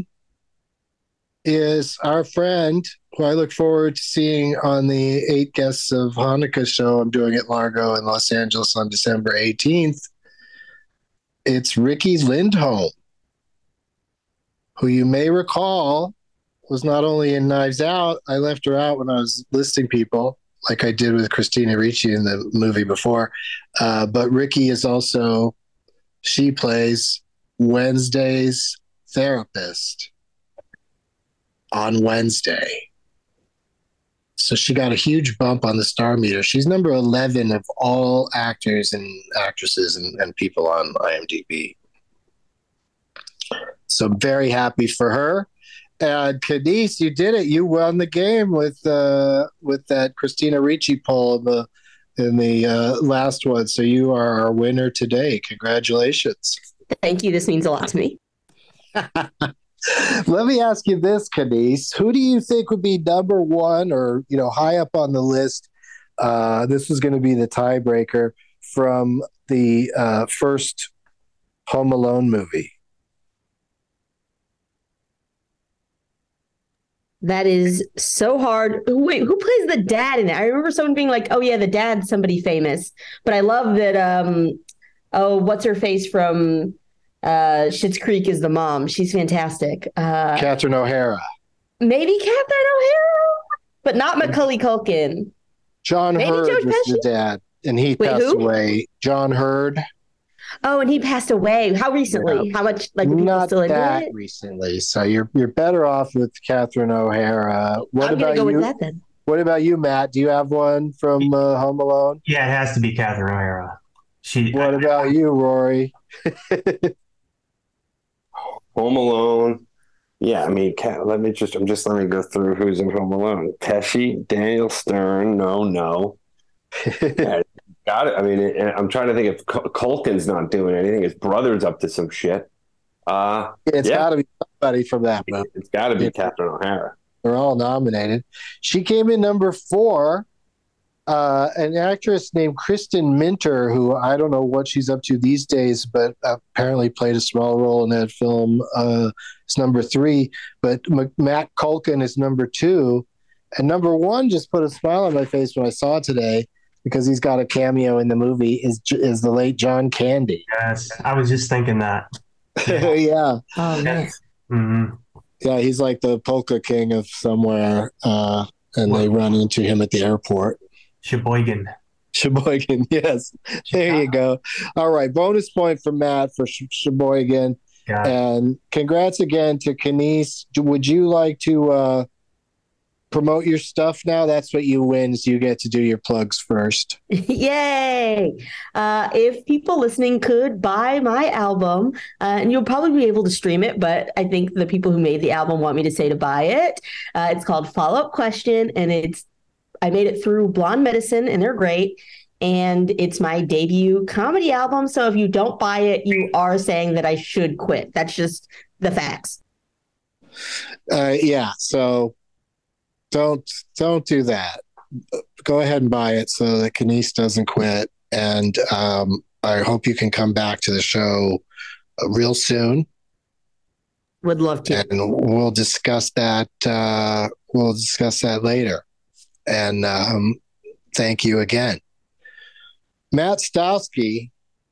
is our friend who I look forward to seeing on the 8 Guests of Hanukkah show I'm doing at Largo in Los Angeles on December 18th. It's Riki Lindhome, who you may recall was not only in Knives Out. I left her out when I was listing people, like I did with Christina Ricci in the movie before. But Riki is also, she plays Wednesday's therapist on Wednesday. So she got a huge bump on the star meter. She's number 11 of all actors and actresses and people on IMDb. So I'm very happy for her. And Kenise, you did it. You won the game with that Christina Ricci poll in the last one. So you are our winner today. Congratulations. Thank you. This means a lot to me. Let me ask you this, Kenise. Who do you think would be number 1 or, high up on the list? This is going to be the tiebreaker from the first Home Alone movie. That is so hard. Wait, who plays the dad in it? I remember someone being like, oh, yeah, the dad's somebody famous. But I love that, what's her face from Schitt's Creek is the mom. She's fantastic. Catherine O'Hara. Maybe Catherine O'Hara, but not Macaulay Culkin. John Hurd was the dad, and he passed away. John Hurd. Oh, and he passed away. How recently? How much? Like not still that recently. So you're better off with Catherine O'Hara. What I'm about go you? With that, then. What about you, Matt? Do you have one from Home Alone? Yeah, it has to be Catherine O'Hara. What about you, Rory? Home Alone. Yeah, I mean, let me go through who's in Home Alone. Pesci, Daniel Stern. No. Yeah, got it. I mean, I'm trying to think if Culkin's not doing anything. His brother's up to some shit. It's got to be somebody from that movie. It's got to be Catherine O'Hara. They're all nominated. She came in number 4. An actress named Kristen Minter, who I don't know what she's up to these days, but apparently played a small role in that film, is number 3. But Matt Culkin is number 2. And number 1 just put a smile on my face when I saw it today, because he's got a cameo in the movie, is the late John Candy. Yes, I was just thinking that. Yeah. Oh, nice. Mm-hmm. Yeah, he's like the polka king of somewhere, and they run into him at the airport. Sheboygan, yes. There you go. All right, bonus point for Matt for Sheboygan. And congrats again to Kenise. Would you like to promote your stuff now? That's what you win, so you get to do your plugs first. Yay! If people listening could buy my album, and you'll probably be able to stream it, but I think the people who made the album want me to say to buy it. It's called Follow Up Question, and I made it through Blonde Medicine, and they're great. And it's my debut comedy album. So if you don't buy it, you are saying that I should quit. That's just the facts. Yeah. So don't do that. Go ahead and buy it so that Kenise doesn't quit. And I hope you can come back to the show real soon. Would love to. And we'll discuss that. We'll discuss that later. And thank you again. Matt Stowski,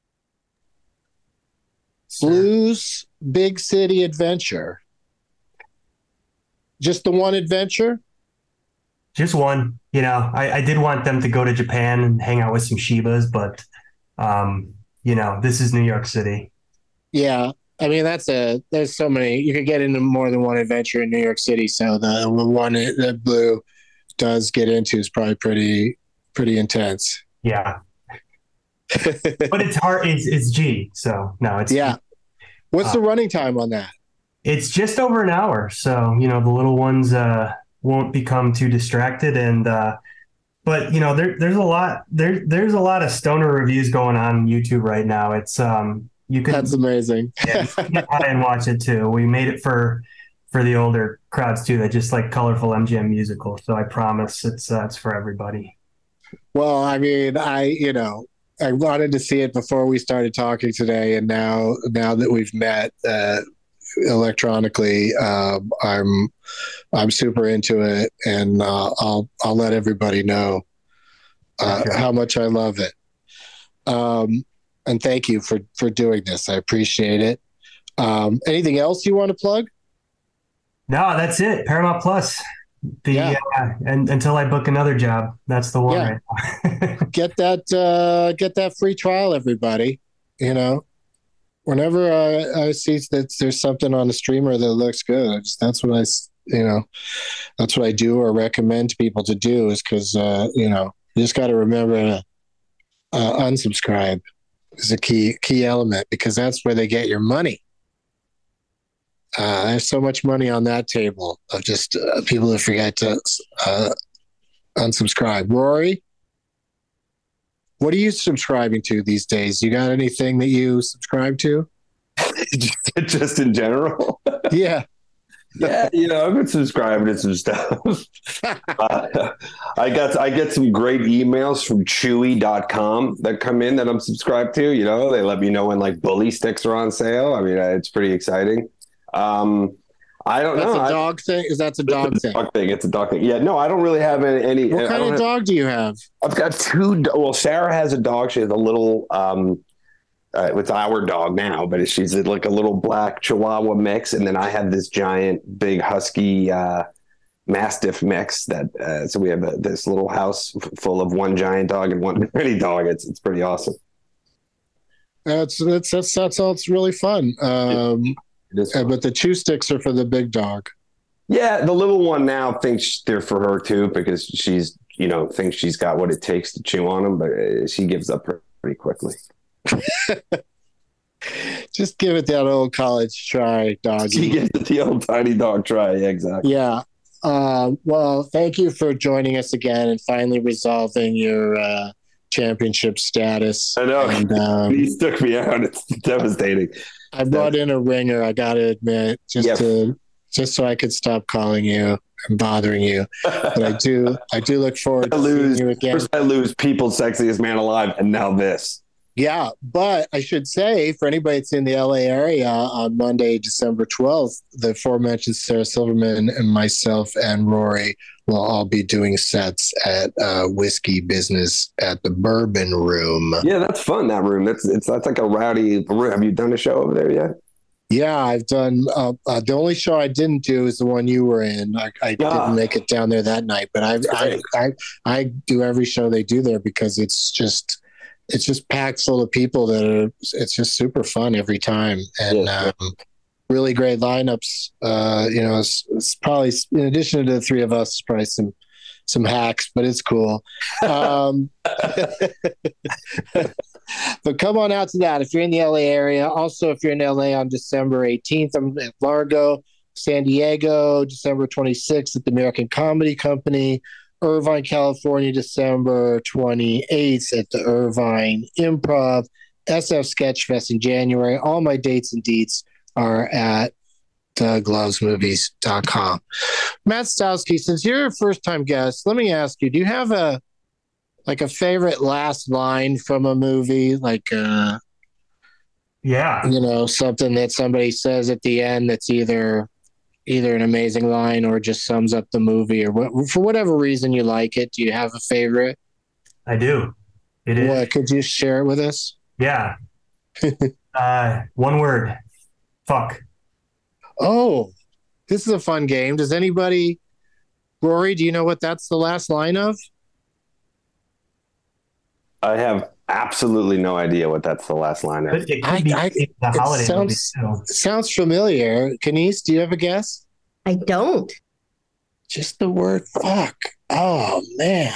Flu's Big City Adventure. Just the one adventure? Just one. I did want them to go to Japan and hang out with some Shibas, but, this is New York City. Yeah. I mean, there's so many. You could get into more than one adventure in New York City. So the one that Blue does get into is probably pretty intense. Yeah. But it's hard. It's G. So no, it's yeah. What's the running time on that? It's just over an hour. So, the little ones won't become too distracted. And but there's a lot there's a lot of stoner reviews going on YouTube right now. It's that's amazing. Yeah, you can try and watch it too. We made it for the older crowds too. That just like colorful MGM musical. So I promise it's for everybody. Well, I mean, I wanted to see it before we started talking today, and now that we've met, electronically. I'm super into it, and I'll let everybody know how much I love it. And thank you for doing this. I appreciate it. Anything else you want to plug? No, that's it. Paramount Plus. And until I book another job, that's the one. Yeah. Right Get that free trial, everybody. Whenever I see that there's something on the streamer that looks good, that's what I do or recommend to people to do, is because you just got to remember to unsubscribe is a key element, because that's where they get your money. There's so much money on that table of just people that forget to unsubscribe. Rory, what are you subscribing to these days? You got anything that you subscribe to? Just in general? Yeah. Yeah, I've been subscribing to some stuff. I get some great emails from Chewy.com that come in that I'm subscribed to. They let me know when like bully sticks are on sale. I mean, it's pretty exciting. I don't know. That's a dog thing? Is that a dog thing? It's a dog thing. Yeah, no, I don't really have any. What kind of dog do you have? I've got two. Well, Sarah has a dog. She has a little, it's our dog now, but she's like a little black Chihuahua mix. And then I have this giant, big husky Mastiff mix that, so we have this little house full of one giant dog and one pretty dog. It's pretty awesome. That's all. It's really fun. But the chew sticks are for the big dog. Yeah, the little one now thinks they're for her too, because she's thinks she's got what it takes to chew on them, but she gives up pretty quickly. Just give it that old college try, doggy. She gives it the old tiny dog try. Yeah, exactly. Yeah. Well, thank you for joining us again and finally resolving your championship status. I know. And, he took me out. It's devastating. I brought in a ringer, I got to admit, just so I could stop calling you and bothering you. But I do look forward to seeing you again. First I lose People's Sexiest Man Alive, and now this. Yeah, but I should say, for anybody that's in the LA area, on Monday, December 12th, the aforementioned Sarah Silverman and myself and Rory will all be doing sets at Whiskey Business at the Bourbon Room. Yeah, that's fun, that room. That's like a rowdy room. Have you done a show over there yet? Yeah, I've done. The only show I didn't do is the one you were in. I didn't make it down there that night, but I do every show they do there, because it's just packed full of people it's just super fun every time. And really great lineups. It's probably, in addition to the three of us, it's probably some hacks, but it's cool. But come on out to that if you're in the LA area. Also, if you're in LA on December 18th, I'm at Largo. San Diego, December 26th at the American Comedy Company. Irvine, California, December 28th at the Irvine Improv. SF Sketchfest in January. All my dates and deets are at douglovesmovies.com. Matt Stowski, since you're a first-time guest, let me ask you, do you have a favorite last line from a movie? Something that somebody says at the end that's either an amazing line or just sums up the movie, or for whatever reason you like it. Do you have a favorite? I do. It is. What, could you share it with us? Yeah. One word. Fuck. Oh, this is a fun game. Does anybody, Rory, do you know what that's the last line of? I have absolutely no idea what that's the last line of. It sounds familiar. Kenise, do you have a guess? I don't. Just the word fuck. Oh, man.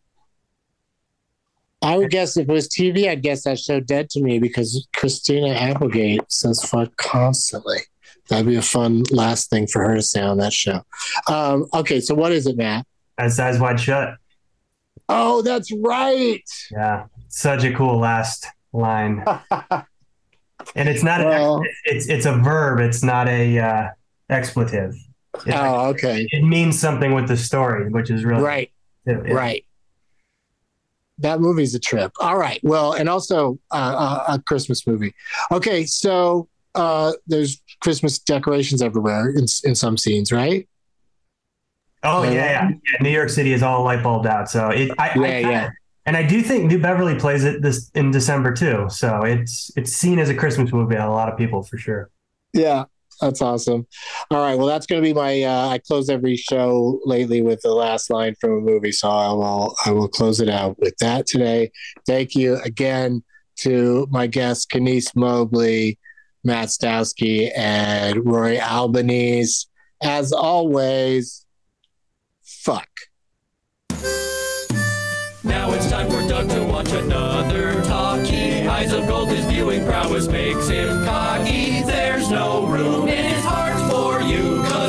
I would guess if it was TV, I'd guess that show Dead to Me, because Christina Applegate says fuck constantly. That'd be a fun last thing for her to say on that show. Okay, so what is it, Matt? Eyes Wide Shut. Oh, that's right. Yeah, such a cool last line. And it's not it's a verb. It's not a expletive. Okay. It means something with the story, which is really right. Right. That movie's a trip. All right. Well, and also a Christmas movie. Okay, so there's Christmas decorations everywhere in some scenes, right? Oh yeah. New York City is all light bulbed out, so and I do think New Beverly plays it this in December too, so it's seen as a Christmas movie by a lot of people for sure. Yeah, that's awesome. All right, well, that's going to be my. I close every show lately with the last line from a movie, so I will close it out with that today. Thank you again to my guests, Kenice Mobley, Matt Stowski, and Roy Albanese. As always, fuck. Now it's time for Doug to watch another talkie. Eyes of gold, his viewing prowess makes him cocky. There's no room in his heart for you.